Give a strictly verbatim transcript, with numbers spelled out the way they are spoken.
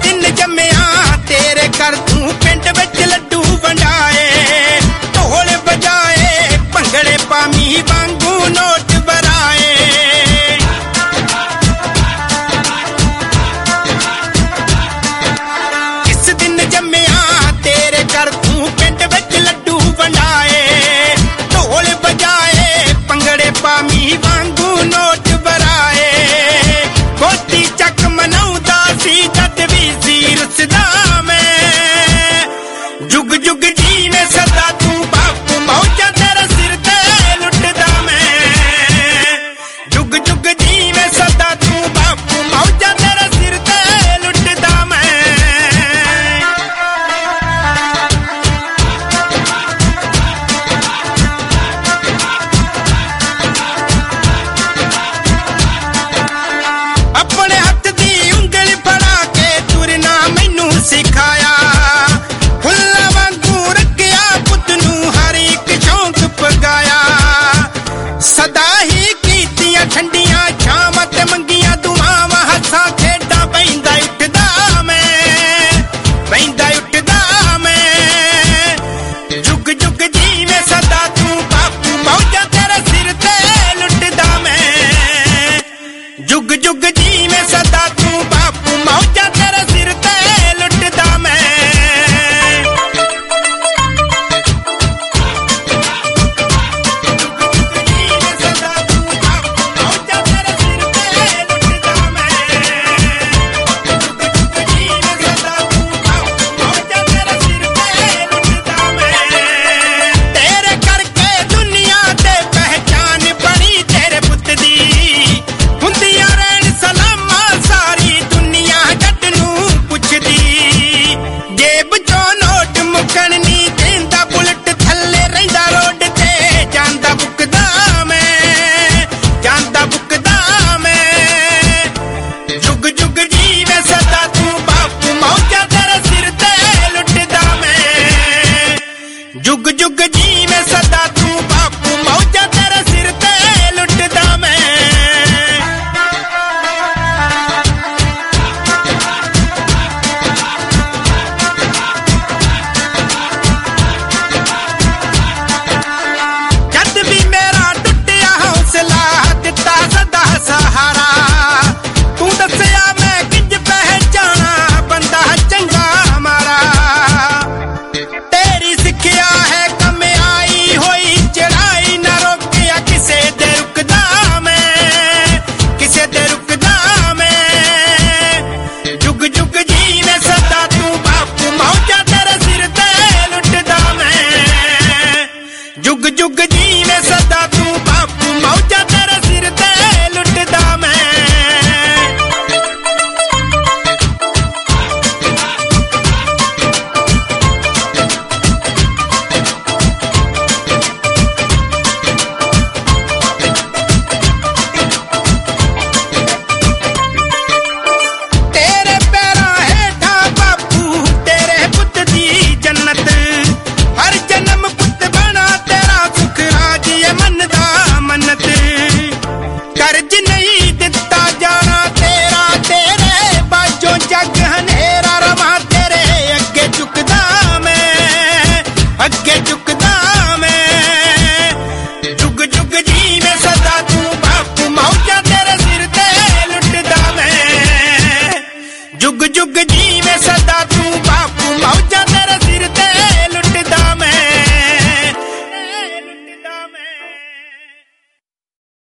दिन जम्मिया तेरे घर तू पिंड विच लड्डू वंडाए ढोल बजाए भंगड़े पामी वांगू नोट बराए इस दिन जम्मिया तेरे घर तू पिंड विच लड्डू वंडाए ढोल बजाए भंगड़े पामी वांगू नोट बराए गोदी चक मनाउंदा सी जद भी सी रुसदा मैं जुग जुग जीवे सदा तू बापू मौजा तेरे सिर ते लुटदा मैं जुग जुग जीवे सदा तू बापू मौजा तेरे सिर ते लुटदा मैं अपने हथ दी उंगल फड़ा के तुरना मैनू सिखाया फुल्ला वांगू रखिया पुत नू हर एक शौक पगाया सदा ही कीतियां ठंडियां छावां ते मंगियां दुआवां हੱਥਾਂ खेडां पैंदा उठदा मैं पैंदा उठदा मैं जुग जुग जीवे सदा तू बापू मौजा तेरे सिर ते लुटदा मैं जुग जुग जीवे सदा तू बापू मौजा तेरे सिर ते लुटदा मैं जीवे सदा तू बापू मौजा तेरे सिर ते लुटदा मैं जीवे सदा तू बापू मौजा तेरे सिर ते लुटदा मैं तेरे करके दुनिया ते पहचान बनी तेरे पुत दी ਹੁੰਦੀਆਂ ਰਹਿਣ ਸਲਾਮਾਂ ਸਾਰੀ ਦੁਨੀਆ ਜੱਟ ਨੂੰ ਪੁੱਛਦੀ ਜੇਬ ਚੋਂ ਨੋਟ ਮੁੱਕਣ ਨਹੀਂ ਦੇਂਦਾ ਬੁਲਟ ਥੱਲੇ ਰਹਿੰਦਾ ਰੋਡ ਤੇ ਜਾਂਦਾ ਬੁੱਕਦਾ ਮੈਂ ਜਾਂਦਾ ਬੁੱਕਦਾ ਮੈਂ ਜੁਗ ਜੁਗ ਜੀਵੇ ਸਦਾ ਤੂੰ ਬਾਪੂ ਮੌਜਾਂ ਤੇਰੇ ਸਿਰ ਤੇ ਲੁੱਟਦਾ ਮੈਂ ਜੁਗ ਜੁਗ ਜੀਵੇ ਸਦਾ ਤੂੰ ਬਾਪੂ ਮੌਜਾਂ ਤੇਰੇ ਸਿਰ ਤੇ ਲੁੱਟਦਾ ਮੈਂ जद भी मेरा टुटिया हौसला दिता सदा सहारा तू दसिया मैं किंज पहचाना बंदा चंगा मारा तेरी सिक्ख्या है कम आई होई चढ़ाई न रोकिया किसे दे रुकदा मैं किसे दे रुकदा मैं जुग जुग जीवे सदा तू बापू मौजा तेरे सिर ते लुटदा मैं जुग जुग जीवे सदा तू बापू मौजा तेरे सिर ते लुटदा मैं तेरे पैरां हेठां बापू तेरे पुत दी जन्नत हर जन्म पुत बना तेरा सुख राज ये मनदा मन्नत कर्ज नहीं दिता जाना तेरा तेरे बाजों जग हनेरा रवां तेरे अगे झुकदा मैं अगे झुकदा मैं जुग जुग जीवे सदा तू बापू मौजा तेरे सिर ते लुटदा मैं जुग जुग जीवे सदा